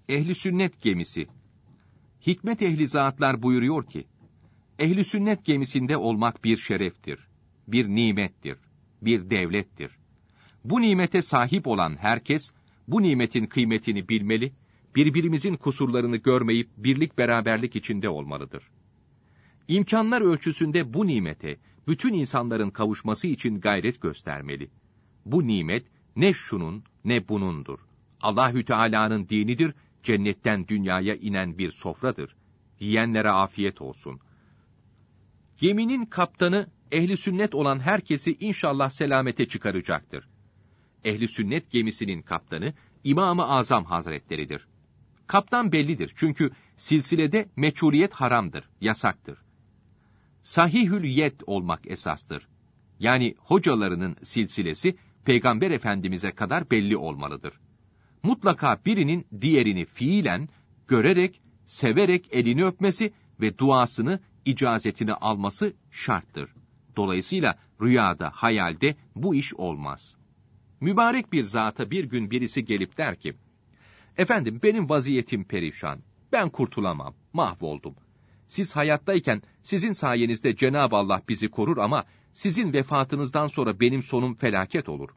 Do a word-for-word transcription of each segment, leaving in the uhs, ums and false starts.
Ehli sünnet gemisi. Hikmet ehli zatlar buyuruyor ki, ehli sünnet gemisinde olmak bir şereftir, bir nimettir, bir devlettir. Bu nimete sahip olan herkes, bu nimetin kıymetini bilmeli, birbirimizin kusurlarını görmeyip birlik beraberlik içinde olmalıdır. İmkanlar ölçüsünde bu nimete, bütün insanların kavuşması için gayret göstermeli. Bu nimet, ne şunun ne bunundur. Allahü Teala'nın dinidir, cennetten dünyaya inen bir sofradır. Yiyenlere afiyet olsun. Geminin kaptanı, ehli sünnet olan herkesi inşallah selamete çıkaracaktır. Ehli sünnet gemisinin kaptanı, İmam-ı Azam Hazretleridir. Kaptan bellidir, çünkü silsilede meçhuliyet haramdır, yasaktır. Sahihül yed olmak esastır. Yani hocalarının silsilesi, Peygamber Efendimiz'e kadar belli olmalıdır. Mutlaka birinin diğerini fiilen, görerek, severek elini öpmesi ve duasını, icazetini alması şarttır. Dolayısıyla rüyada, hayalde bu iş olmaz. Mübarek bir zata bir gün birisi gelip der ki, efendim benim vaziyetim perişan, ben kurtulamam, mahvoldum. Siz hayattayken sizin sayenizde Cenab-ı Allah bizi korur ama sizin vefatınızdan sonra benim sonum felaket olur.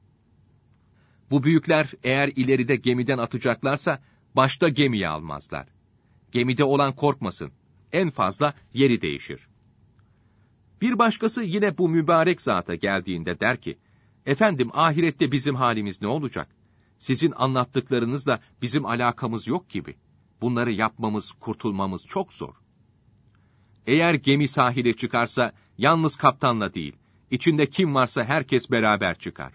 Bu büyükler eğer ileride gemiden atacaklarsa başta gemiyi almazlar. Gemide olan korkmasın, en fazla yeri değişir. Bir başkası yine bu mübarek zata geldiğinde der ki, efendim ahirette bizim halimiz ne olacak? Sizin anlattıklarınızla bizim alakamız yok gibi. Bunları yapmamız, kurtulmamız çok zor. Eğer gemi sahile çıkarsa, yalnız kaptanla değil, içinde kim varsa herkes beraber çıkar.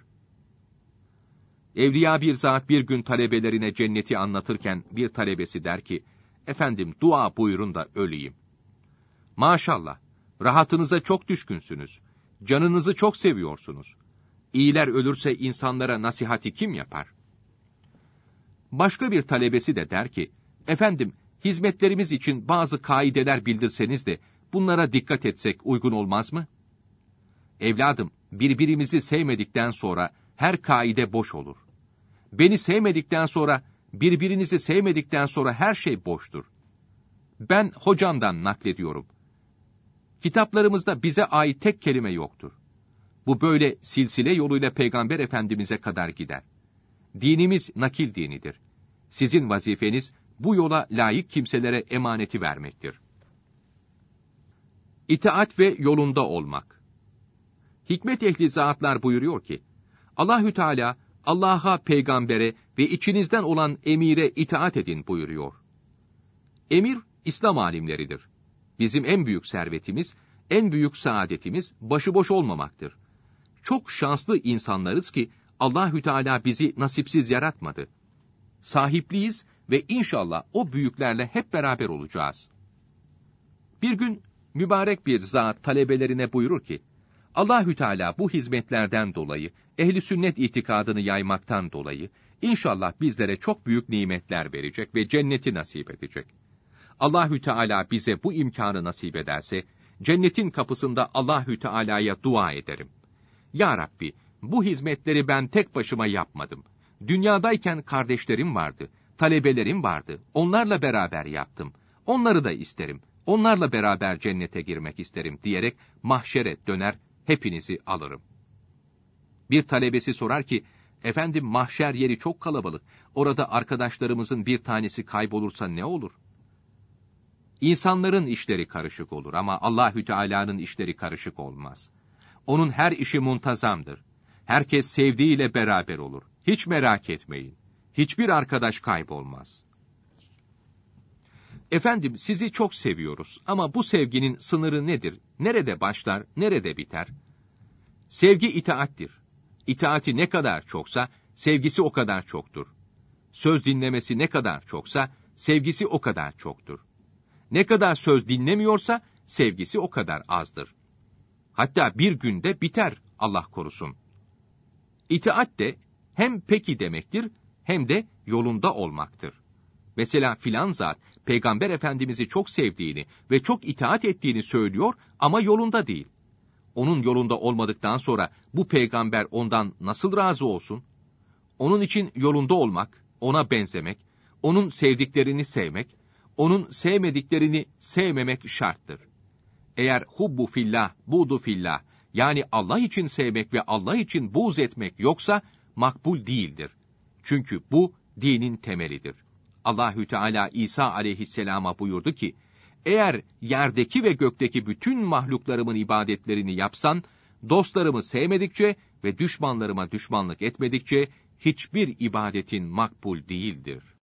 Evliya bir zat bir gün talebelerine cenneti anlatırken bir talebesi der ki, efendim dua buyurun da öleyim. Maşallah, rahatınıza çok düşkünsünüz, canınızı çok seviyorsunuz. İyiler ölürse insanlara nasihati kim yapar? Başka bir talebesi de der ki, efendim hizmetlerimiz için bazı kaideler bildirseniz de bunlara dikkat etsek uygun olmaz mı? Evladım, birbirimizi sevmedikten sonra her kaide boş olur. Beni sevmedikten sonra, birbirinizi sevmedikten sonra her şey boştur. Ben hocamdan naklediyorum. Kitaplarımızda bize ait tek kelime yoktur. Bu böyle silsile yoluyla Peygamber Efendimiz'e kadar gider. Dinimiz nakil dinidir. Sizin vazifeniz bu yola layık kimselere emaneti vermektir. İtaat ve yolunda olmak. Hikmet ehli zatlar buyuruyor ki, Allahü Teala Allah'a, peygambere ve içinizden olan emire itaat edin buyuruyor. Emir İslam alimleridir. Bizim en büyük servetimiz, en büyük saadetimiz başıboş olmamaktır. Çok şanslı insanlarız ki Allahü Teala bizi nasipsiz yaratmadı. Sahipliyiz ve inşallah o büyüklerle hep beraber olacağız. Bir gün mübarek bir zat talebelerine buyurur ki, Allahü Teala bu hizmetlerden dolayı, ehli sünnet itikadını yaymaktan dolayı, inşallah bizlere çok büyük nimetler verecek ve cenneti nasip edecek. Allahü Teala bize bu imkanı nasip ederse, cennetin kapısında Allahü Teala'ya dua ederim. Ya Rabbi, bu hizmetleri ben tek başıma yapmadım. Dünyadayken kardeşlerim vardı, talebelerim vardı, onlarla beraber yaptım. Onları da isterim, onlarla beraber cennete girmek isterim diyerek mahşere döner, hepinizi alırım. Bir talebesi sorar ki, efendim mahşer yeri çok kalabalık, orada arkadaşlarımızın bir tanesi kaybolursa ne olur? İnsanların işleri karışık olur ama Allahü Teala'nın işleri karışık olmaz. Onun her işi muntazamdır. Herkes sevdiğiyle beraber olur. Hiç merak etmeyin. Hiçbir arkadaş kaybolmaz. Efendim sizi çok seviyoruz ama bu sevginin sınırı nedir? Nerede başlar, nerede biter? Sevgi itaattir. İtaati ne kadar çoksa, sevgisi o kadar çoktur. Söz dinlemesi ne kadar çoksa, sevgisi o kadar çoktur. Ne kadar söz dinlemiyorsa, sevgisi o kadar azdır. Hatta bir günde biter, Allah korusun. İtaat de hem peki demektir, hem de yolunda olmaktır. Mesela filan zat, Peygamber Efendimiz'i çok sevdiğini ve çok itaat ettiğini söylüyor ama yolunda değil. Onun yolunda olmadıktan sonra bu peygamber ondan nasıl razı olsun? Onun için yolunda olmak, ona benzemek, onun sevdiklerini sevmek, onun sevmediklerini sevmemek şarttır. Eğer hubbu fillah, buğdu fillah, yani Allah için sevmek ve Allah için buğz etmek yoksa, makbul değildir. Çünkü bu, dinin temelidir. Allahü Teala İsa aleyhisselama buyurdu ki, eğer yerdeki ve gökteki bütün mahluklarımın ibadetlerini yapsan, dostlarımı sevmedikçe ve düşmanlarıma düşmanlık etmedikçe, hiçbir ibadetin makbul değildir.